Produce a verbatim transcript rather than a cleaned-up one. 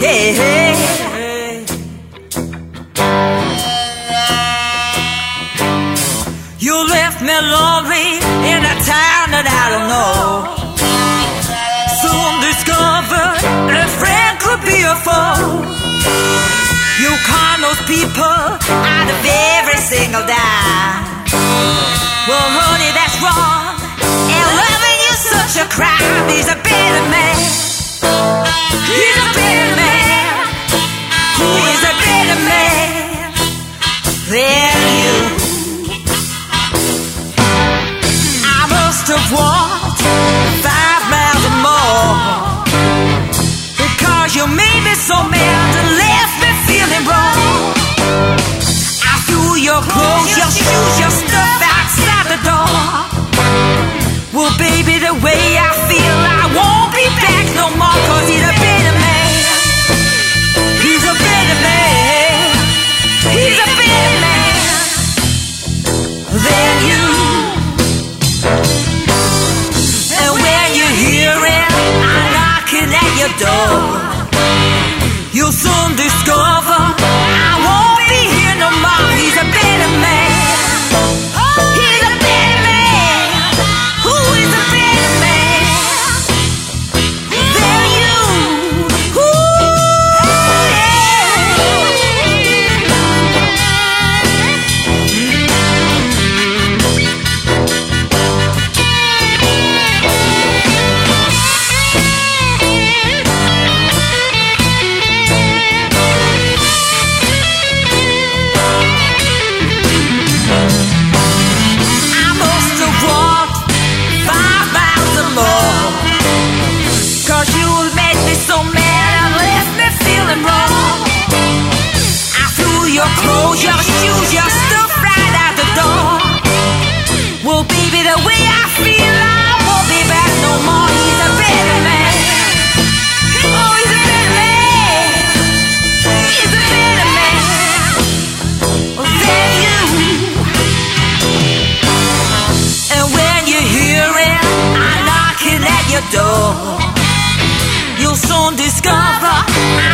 Yeah. You left me lonely in a town that I don't know. Soon discovered a friend could be a foe. You con those people out of every single dime. Well, honey, that's wrong. And loving you's such a crime. He's a bitter man. He's a bitter man. Who is a bitter man than you? I must have walked five miles or more because you made me so mad and left me feeling wrong. I threw your clothes, your shoes, your stuff outside the door. Well, baby, the way I feel, I won't be back no more, cause he's a bitter man. He's a bitter man. He's a bitter man than you. And when you hear him knocking at your door, you'll soon discover I won't be here no more. He's a bitter man. He's a bitter man. Who is a bitter man than you? Ooh, yeah. I must have walked five miles or more, cause you made me so mad and left me feeling wrong. I threw your clothes, your shoes, your stuff right out the door. Well, baby, the way I feel, I won't be back no more. He's a bitter man. Oh, he's a bitter man. He's a bitter man than you. And when you hear him knocking at your door, you'll soon discover I